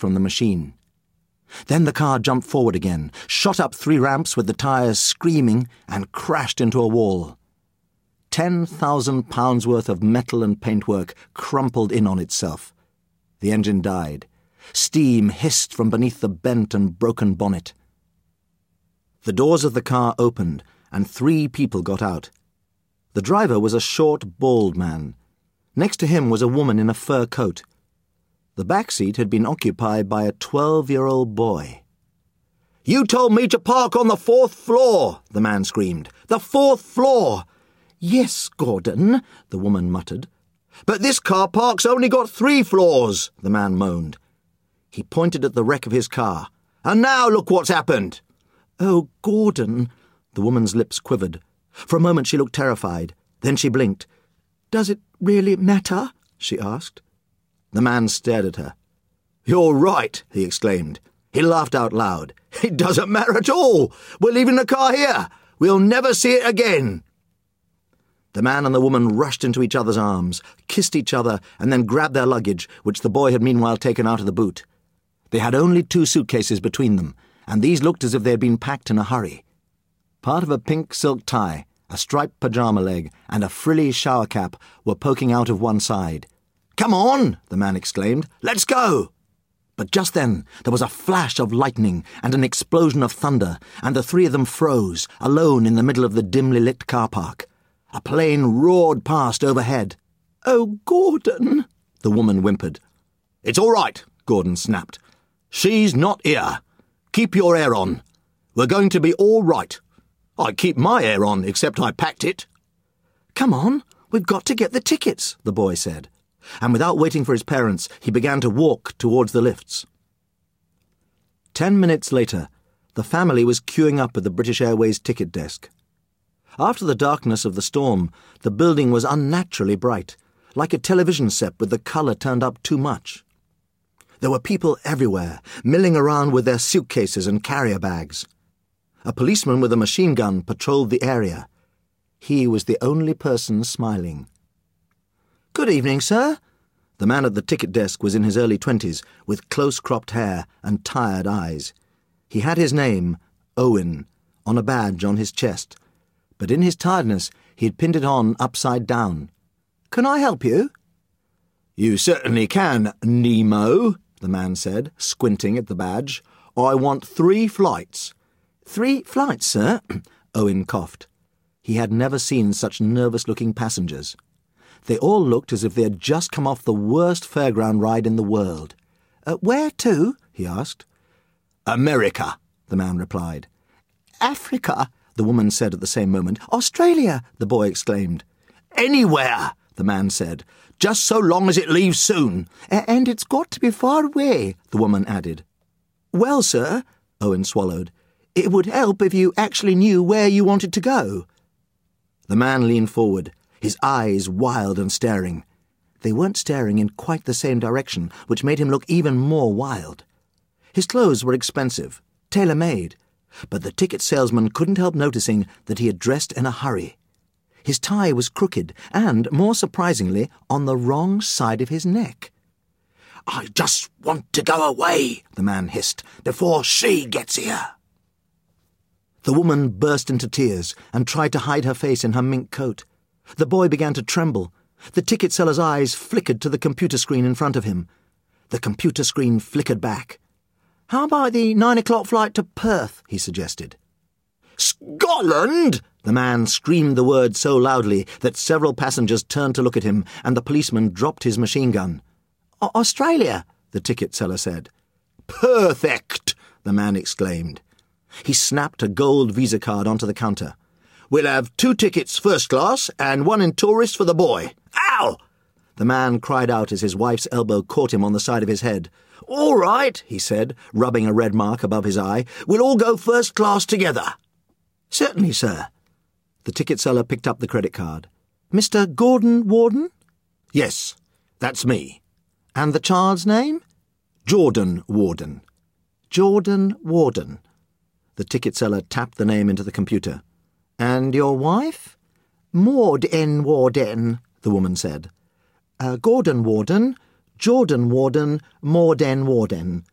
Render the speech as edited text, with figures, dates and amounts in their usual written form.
from the machine. Then the car jumped forward again, shot up 3 ramps with the tyres screaming, and crashed into a wall. 10,000 pounds worth of metal and paintwork crumpled in on itself. The engine died. Steam hissed from beneath the bent and broken bonnet. The doors of the car opened, and 3 people got out. The driver was a short, bald man. Next to him was a woman in a fur coat. The back seat had been occupied by a 12-year-old boy. "You told me to park on the 4th floor," the man screamed. "The 4th floor!" "Yes, Gordon," the woman muttered. "But this car park's only got 3 floors," the man moaned. He pointed at the wreck of his car. "And now look what's happened." "Oh, Gordon," the woman's lips quivered. For a moment she looked terrified. Then she blinked. "Does it really matter?" she asked. The man stared at her. "You're right," he exclaimed. He laughed out loud. "It doesn't matter at all. We're leaving the car here. We'll never see it again." The man and the woman rushed into each other's arms, kissed each other, and then grabbed their luggage, which the boy had meanwhile taken out of the boot. They had only 2 suitcases between them, and these looked as if they had been packed in a hurry. Part of a pink silk tie, a striped pyjama leg, and a frilly shower cap were poking out of one side. "Come on," the man exclaimed. "Let's go." But just then there was a flash of lightning and an explosion of thunder, and the 3 of them froze, alone in the middle of the dimly lit car park. A plane roared past overhead. "Oh, Gordon," the woman whimpered. "It's all right," Gordon snapped. "She's not here. Keep your air on. We're going to be all right. I keep my air on, except I packed it." "Come on, we've got to get the tickets," the boy said. And without waiting for his parents, he began to walk towards the lifts. 10 minutes later, the family was queuing up at the British Airways ticket desk. After the darkness of the storm, the building was unnaturally bright, like a television set with the colour turned up too much. There were people everywhere, milling around with their suitcases and carrier bags. A policeman with a machine gun patrolled the area. He was the only person smiling. "Good evening, sir." The man at the ticket desk was in his early 20s, with close-cropped hair and tired eyes. He had his name, Owen, on a badge on his chest, but in his tiredness he had pinned it on upside down. "Can I help you?" "You certainly can, Nemo," the man said, squinting at the badge. "I want 3 flights." "3 flights, sir?" Owen coughed. He had never seen such nervous-looking passengers. They all looked as if they had just come off the worst fairground ride in the world. "Where to?" he asked. "America," the man replied. "Africa," the woman said at the same moment. "Australia," the boy exclaimed. "Anywhere," the man said, "just so long as it leaves soon." "And it's got to be far away," the woman added. "Well, sir," Owen swallowed, "it would help if you actually knew where you wanted to go." The man leaned forward, his eyes wild and staring. They weren't staring in quite the same direction, which made him look even more wild. His clothes were expensive, tailor-made, but the ticket salesman couldn't help noticing that he had dressed in a hurry. His tie was crooked and, more surprisingly, on the wrong side of his neck. "I just want to go away," the man hissed, "before she gets here." The woman burst into tears and tried to hide her face in her mink coat. The boy began to tremble. The ticket seller's eyes flickered to the computer screen in front of him. The computer screen flickered back. "How about the 9 o'clock flight to Perth?" he suggested. "Scotland!" The man screamed the word so loudly that several passengers turned to look at him, and the policeman dropped his machine gun. "Australia," the ticket seller said. "Perfect!" the man exclaimed. He snapped a gold Visa card onto the counter. "We'll have 2 tickets first class and 1 in tourist for the boy." "Ow!" The man cried out as his wife's elbow caught him on the side of his head. "All right," he said, rubbing a red mark above his eye. "We'll all go first class together." "Certainly, sir." The ticket seller picked up the credit card. "Mr. Gordon Warden?" "Yes, that's me." "And the child's name?" "Jordan Warden." "Jordan Warden." The ticket seller tapped the name into the computer. "And your wife?" "Maud N. Warden," the woman said. "Gordon Warden, Jordan Warden, Maud N. Warden,"